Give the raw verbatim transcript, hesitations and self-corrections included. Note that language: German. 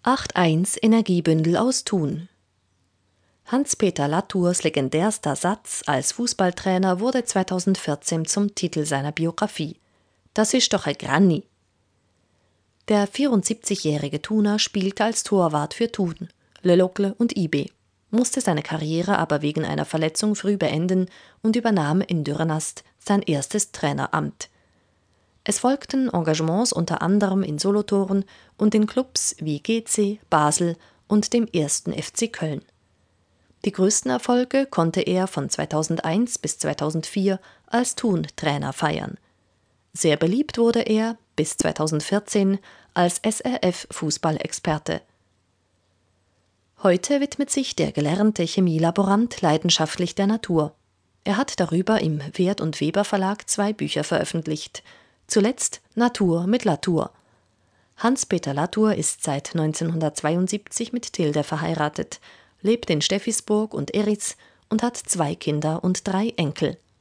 acht eins Energiebündel aus Thun. Hans-Peter Latours legendärster Satz als Fußballtrainer wurde zweitausendvierzehn zum Titel seiner Biografie. Das ist doch ein Granni. Der vierundsiebzigjährige Thuner spielte als Torwart für Thun, Le Locle und I B, musste seine Karriere aber wegen einer Verletzung früh beenden und übernahm in Dürrenast sein erstes Traineramt. Es folgten Engagements unter anderem in Solothurn und in Clubs wie G C, Basel und dem ersten F C Köln. Die größten Erfolge konnte er von zweitausendeins bis zweitausendvier als Thun-Trainer feiern. Sehr beliebt wurde er bis zweitausendvierzehn als S R F-Fußballexperte. Heute widmet sich der gelernte Chemielaborant leidenschaftlich der Natur. Er hat darüber im Wert und Weber Verlag zwei Bücher veröffentlicht. Zuletzt Natur mit Latour. Hans-Peter Latour ist seit neunzehnhundertzweiundsiebzig mit Tilde verheiratet, lebt in Steffisburg und Eriz und hat zwei Kinder und drei Enkel.